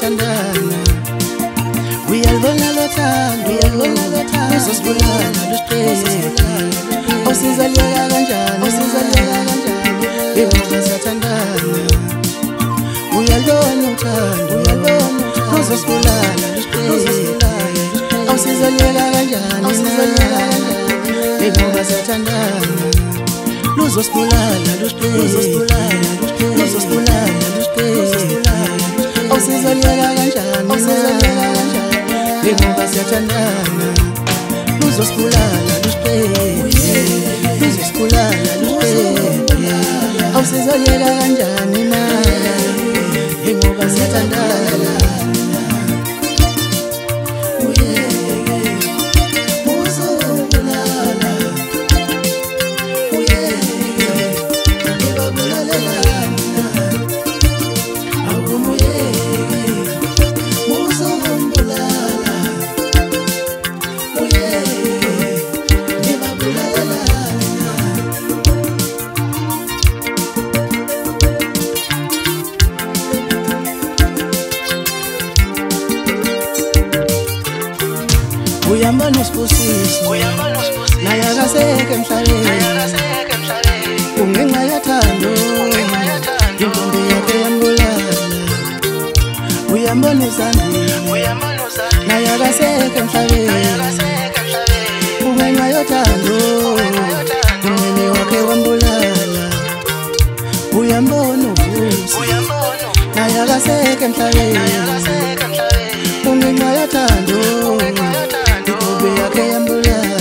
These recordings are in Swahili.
siyathandana uyalibona lothando luzosibulala lusiqeda awusizaliyeka kanjani ingoba siyathandana uyalibona uthando luzosibulala lusiqeda awusizaliyeka kanjani ingoba siyathandana luzosibulala lusiqeda awusizaliyeka kanjani ingoba siyathandana luzosibulala lusiqeda awusizaliyeka kanjani ingoba siyathandana uyamba nosibusiso naye akasekho emhlabeni kungenxa yothando intombi yakhe yambulala uyamba nosandile naye akasekho emhlabeni kungenxa yothando umyeni wakhe wambulala uyambona uvusi naye akasekho emhlabeni kungenxa yothando yakhe yambulala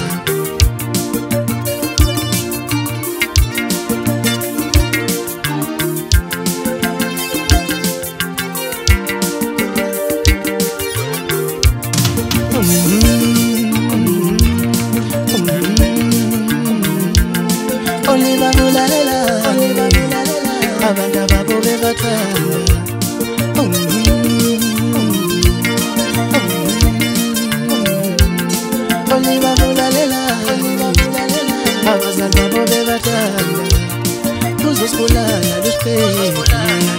olibabulalela abantu ababo bebathanda olibabulalela abazali babo bebathanda luzosibulala lusiqeda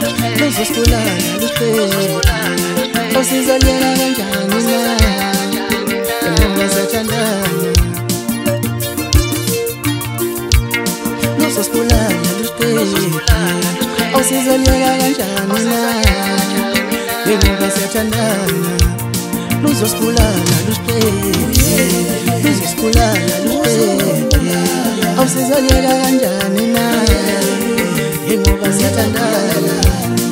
awusizaliyeka kanjani ingoba siyathandana luzosibulala lusiqeda awusizaliyeka kanjani ingoba siyathandana luzosibulala lusiqeda awusizaliyeka kanjani ingoba siyathandana